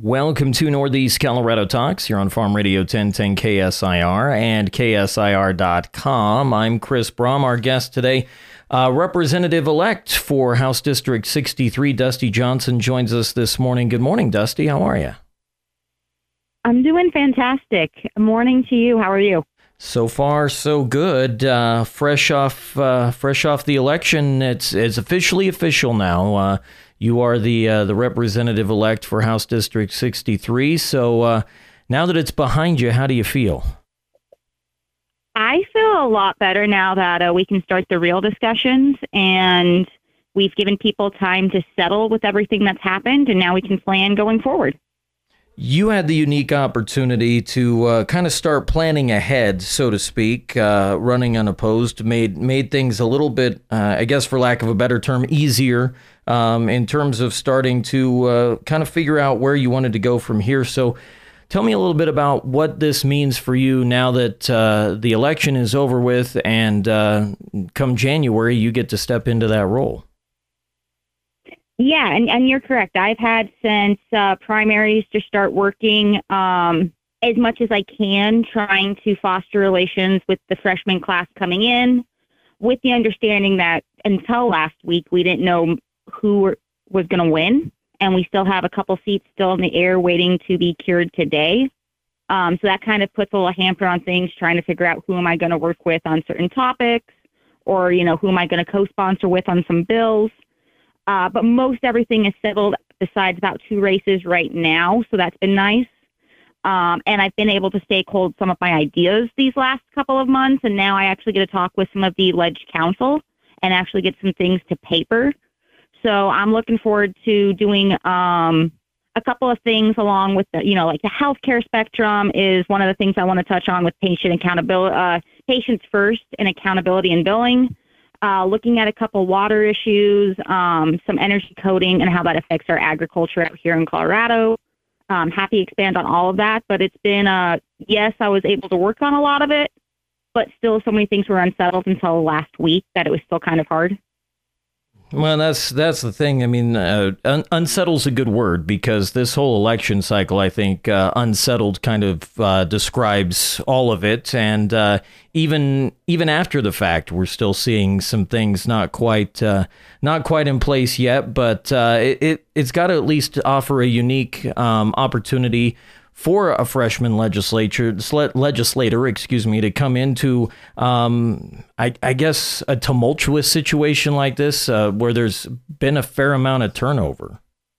Welcome to Northeast Colorado Talks. You're on Farm Radio 1010 KSIR and KSIR.com. I'm Chris Brom. Our guest today, Representative-elect for House District 63, Dusty Johnson, joins us this morning. Good morning, Dusty. How are you? I'm doing fantastic. Morning to you. How are you? So far, so good. Fresh off the election. It's officially official now. You are the representative-elect for House District 63. So now that it's behind you, how do you feel? I feel a lot better now that we can start the real discussions, and we've given people time to settle with everything that's happened, and now we can plan going forward. You had the unique opportunity to kind of start planning ahead, so to speak, running unopposed, made things a little bit, I guess for lack of a better term, easier in terms of starting to kind of figure out where you wanted to go from here. So tell me a little bit about what this means for you now that the election is over with and come January, you get to step into that role. Yeah, and you're correct. I've had since primaries to start working as much as I can, trying to foster relations with the freshman class coming in, with the understanding that until last week, we didn't know who was going to win, and we still have a couple seats still in the air waiting to be cured today. So that kind of puts a little hamper on things, trying to figure out who am I going to work with on certain topics, or, you know, who am I going to co-sponsor with on some bills. But most everything is settled besides about 2 races right now, so that's been nice. And I've been able to stake hold some of my ideas these last couple of months, and now I actually get to talk with some of the Ledge Council and actually get some things to paper. So I'm looking forward to doing a couple of things along with the, like the healthcare spectrum is one of the things I want to touch on with patient accountability, patients first and accountability and billing. Looking at a couple water issues, some energy coding and how that affects our agriculture out here in Colorado. Happy to expand on all of that, but it's been, yes, I was able to work on a lot of it, but still so many things were unsettled until last week that it was still kind of hard. Well, that's the thing. I mean, unsettled's a good word because this whole election cycle, I think, unsettled kind of describes all of it. And even after the fact, we're still seeing some things not quite in place yet. But it's got to at least offer a unique opportunity for a freshman legislator, to come into, I guess, a tumultuous situation like this, where there's been a fair amount of turnover.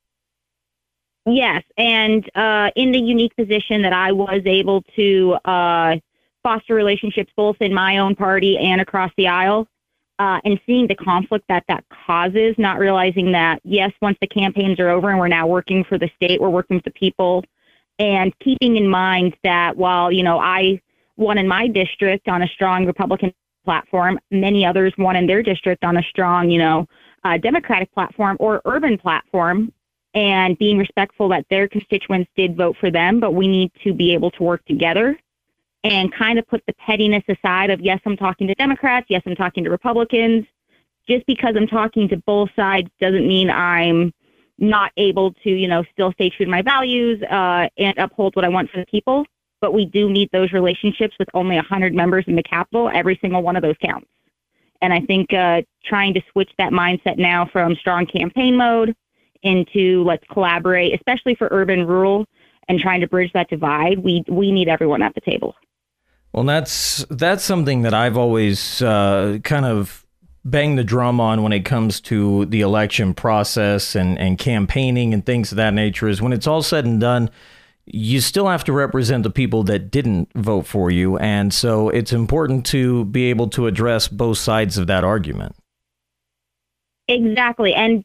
Yes, and in the unique position that I was able to foster relationships both in my own party and across the aisle, and seeing the conflict that causes, not realizing that, yes, once the campaigns are over and we're now working for the state, we're working with the people. And keeping in mind that while, I won in my district on a strong Republican platform, many others won in their district on a strong, Democratic platform or urban platform, and being respectful that their constituents did vote for them, but we need to be able to work together and kind of put the pettiness aside of, yes, I'm talking to Democrats, yes, I'm talking to Republicans. Just because I'm talking to both sides doesn't mean I'm not able to, still stay true to my values and uphold what I want for the people. But we do need those relationships with only 100 members in the Capitol. Every single one of those counts. And I think trying to switch that mindset now from strong campaign mode into let's collaborate, especially for urban, rural, and trying to bridge that divide, we need everyone at the table. Well, that's something that I've always kind of bang the drum on when it comes to the election process and campaigning and things of that nature is when it's all said and done, you still have to represent the people that didn't vote for you. And so it's important to be able to address both sides of that argument. Exactly. And,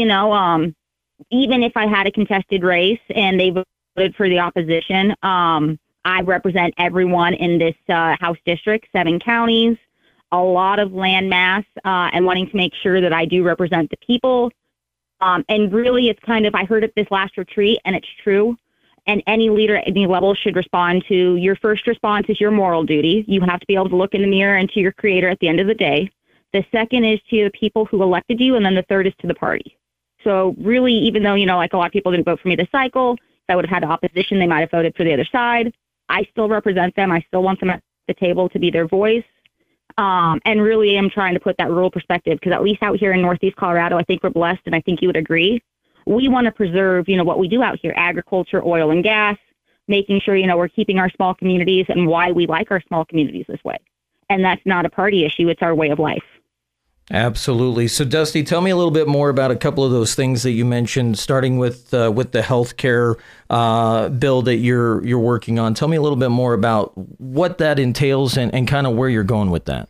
even if I had a contested race and they voted for the opposition, I represent everyone in this House district, 7 counties. A lot of land mass, and wanting to make sure that I do represent the people. And really, it's kind of, I heard at this last retreat, and it's true, and any leader at any level should respond to, your first response is your moral duty. You have to be able to look in the mirror and to your creator at the end of the day. The second is to the people who elected you, and then the third is to the party. So really, even though, like a lot of people didn't vote for me this cycle, I would have had opposition, they might have voted for the other side. I still represent them. I still want them at the table to be their voice. And really am trying to put that rural perspective, because at least out here in Northeast Colorado, I think we're blessed, and I think you would agree. We want to preserve, what we do out here, agriculture, oil and gas, making sure, we're keeping our small communities and why we like our small communities this way. And that's not a party issue. It's our way of life. Absolutely. So, Dusty, tell me a little bit more about a couple of those things that you mentioned, starting with the healthcare bill that you're working on. Tell me a little bit more about what that entails and kind of where you're going with that.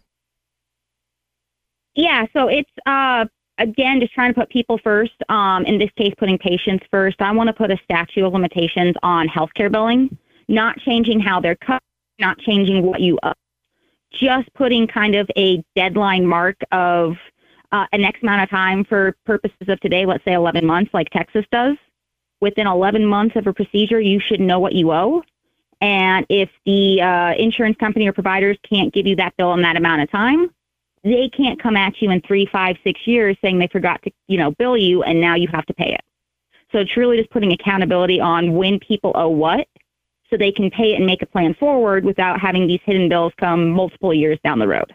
Yeah, so it's, again, just trying to put people first. In this case, putting patients first. I want to put a statute of limitations on healthcare billing, not changing how they're cut, not changing what you owe. Just putting kind of a deadline mark of an X amount of time for purposes of today, let's say 11 months like Texas does. Within 11 months of a procedure, you should know what you owe. And if the insurance company or providers can't give you that bill in that amount of time, they can't come at you in 3, 5, 6 years saying they forgot to, bill you and now you have to pay it. So it's really just putting accountability on when people owe what, so they can pay it and make a plan forward without having these hidden bills come multiple years down the road.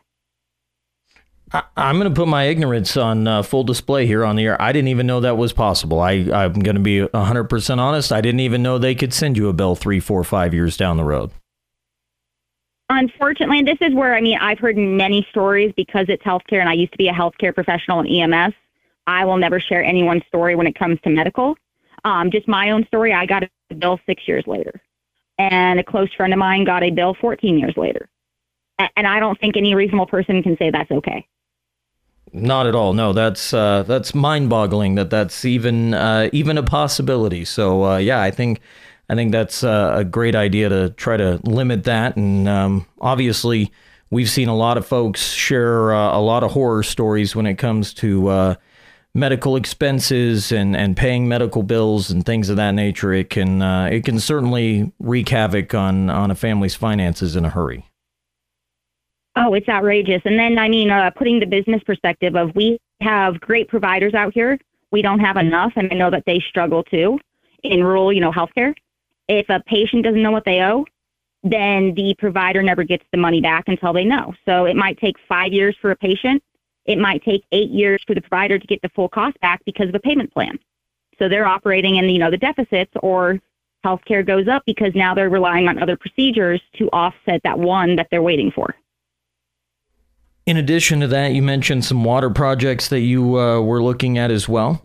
I'm going to put my ignorance on full display here on the air. I didn't even know that was possible. I'm going to be 100% honest. I didn't even know they could send you a bill 3, 4, 5 years down the road. Unfortunately, this is where, I've heard many stories because it's healthcare, and I used to be a healthcare professional in EMS. I will never share anyone's story when it comes to medical. Just my own story, I got a bill 6 years later. And a close friend of mine got a bill 14 years later. And I don't think any reasonable person can say that's okay. Not at all. No, that's mind-boggling that's even a possibility. So yeah, I think that's a great idea to try to limit that. And obviously, we've seen a lot of folks share a lot of horror stories when it comes to medical expenses and paying medical bills and things of that nature. It can certainly wreak havoc on a family's finances in a hurry. Oh, it's outrageous. And then, putting the business perspective of, we have great providers out here. We don't have enough, and I know that they struggle too in rural, healthcare. If a patient doesn't know what they owe, then the provider never gets the money back until they know. So it might take 5 years for a patient. It might take 8 years for the provider to get the full cost back because of a payment plan. So they're operating in, the deficits, or healthcare goes up because now they're relying on other procedures to offset that one that they're waiting for. In addition to that, you mentioned some water projects that you were looking at as well.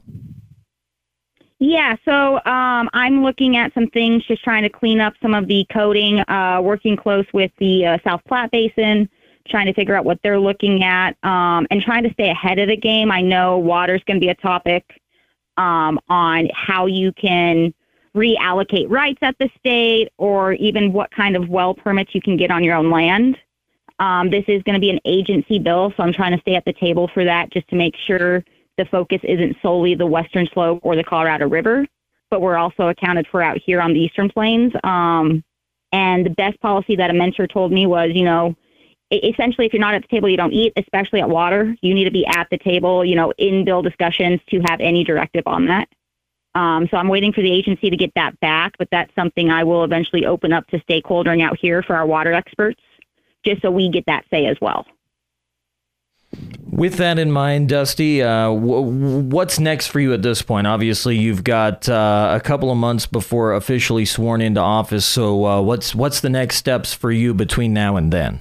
Yeah, so I'm looking at some things, just trying to clean up some of the coding, working close with the South Platte Basin, trying to figure out what they're looking at, and trying to stay ahead of the game. I know water's going to be a topic on how you can reallocate rights at the state, or even what kind of well permits you can get on your own land. This is going to be an agency bill, so I'm trying to stay at the table for that, just to make sure the focus isn't solely the Western Slope or the Colorado River, but we're also accounted for out here on the Eastern Plains. And the best policy that a mentor told me was, essentially, if you're not at the table, you don't eat, especially at water. You need to be at the table, in bill discussions to have any directive on that. So I'm waiting for the agency to get that back, but that's something I will eventually open up to stakeholdering out here for our water experts, just so we get that say as well. With that in mind, Dusty, what's next for you at this point? Obviously, you've got a couple of months before officially sworn into office. So what's the next steps for you between now and then?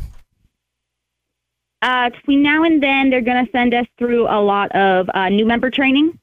Between now and then, they're going to send us through a lot of new member training.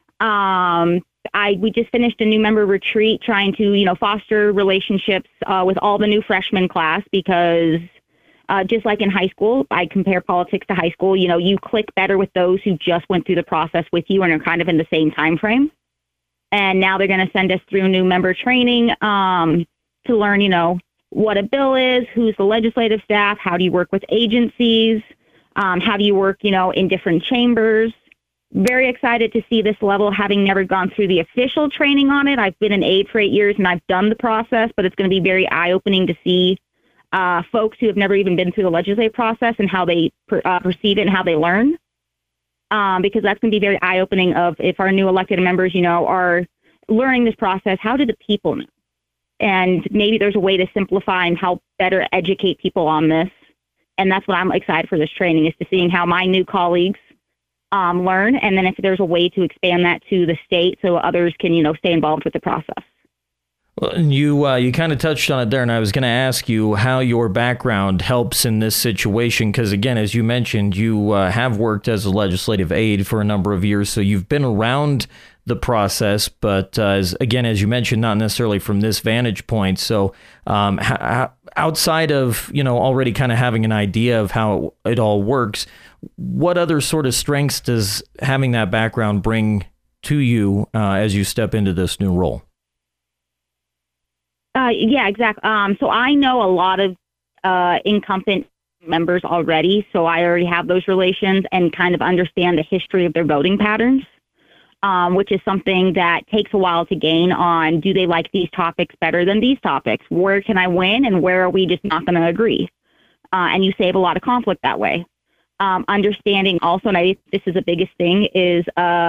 We just finished a new member retreat trying to, foster relationships with all the new freshman class, because just like in high school, I compare politics to high school. You click better with those who just went through the process with you and are kind of in the same time frame. And now they're going to send us through new member training to learn, what a bill is, who's the legislative staff, how do you work with agencies, how do you work, in different chambers. Very excited to see this level, having never gone through the official training on it. I've been an aide for 8 years and I've done the process, but it's going to be very eye-opening to see folks who have never even been through the legislative process and how they perceive it and how they learn. Because that's going to be very eye-opening of if our new elected members, are learning this process, how do the people know? And maybe there's a way to simplify and help better educate people on this. And that's what I'm excited for this training, is to seeing how my new colleagues learn. And then if there's a way to expand that to the state so others can, stay involved with the process. Well, you kind of touched on it there, and I was going to ask you how your background helps in this situation, because again, as you mentioned, you have worked as a legislative aide for a number of years, so you've been around the process, but as you mentioned, not necessarily from this vantage point. So outside of already kind of having an idea of how it all works, what other sort of strengths does having that background bring to you as you step into this new role? Yeah, exactly. So I know a lot of incumbent members already, so I already have those relations and kind of understand the history of their voting patterns, which is something that takes a while to gain on. Do they like these topics better than these topics? Where can I win, and where are we just not going to agree? And you save a lot of conflict that way. Understanding also, and this is the biggest thing, is,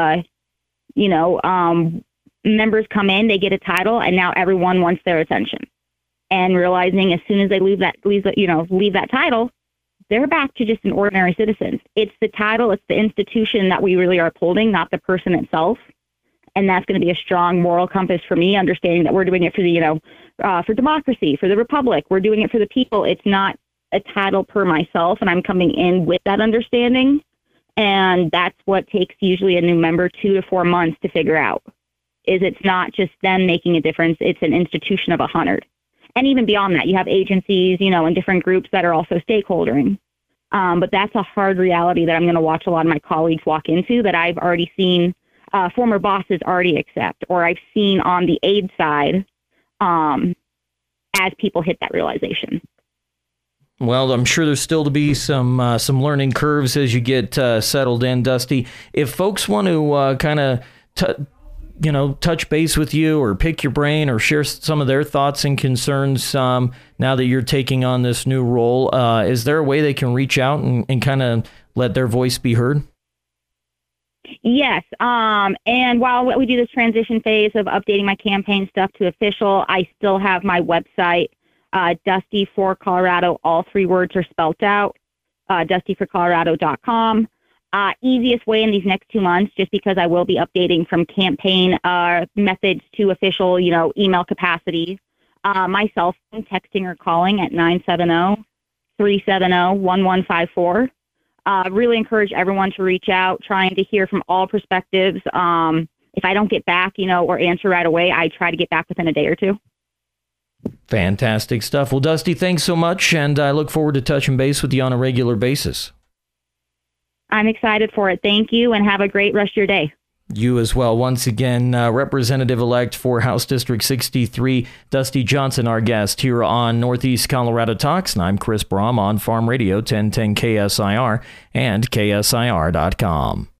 members come in, they get a title, and now everyone wants their attention. And realizing as soon as they leave that title, they're back to just an ordinary citizen. It's the title, it's the institution that we really are upholding, not the person itself. And that's going to be a strong moral compass for me, understanding that we're doing it for for democracy, for the republic. We're doing it for the people. It's not a title per myself, and I'm coming in with that understanding. And that's what takes usually a new member 2 to 4 months to figure out. Is it's not just them making a difference, it's an institution of 100. And even beyond that, you have agencies, and different groups that are also stakeholdering. But that's a hard reality that I'm going to watch a lot of my colleagues walk into, that I've already seen former bosses already accept, or I've seen on the aid side as people hit that realization. Well, I'm sure there's still to be some learning curves as you get settled in, Dusty. If folks want to kind of touch base with you or pick your brain or share some of their thoughts and concerns now that you're taking on this new role, is there a way they can reach out and kind of let their voice be heard? Yes. And while we do this transition phase of updating my campaign stuff to official, I still have my website, Dusty for Colorado. All 3 words are spelt out, dustyforcolorado.com. Easiest way in these next 2 months, just because I will be updating from campaign methods to official, email capacity. My cell phone, texting or calling at 970-370-1154. Really encourage everyone to reach out, trying to hear from all perspectives. If I don't get back, or answer right away, I try to get back within a day or 2. Fantastic stuff. Well, Dusty, thanks so much, and I look forward to touching base with you on a regular basis. I'm excited for it. Thank you, and have a great rest of your day. You as well. Once again, Representative-elect for House District 63, Dusty Johnson, our guest here on Northeast Colorado Talks. And I'm Chris Brom on Farm Radio 1010 KSIR and KSIR.com.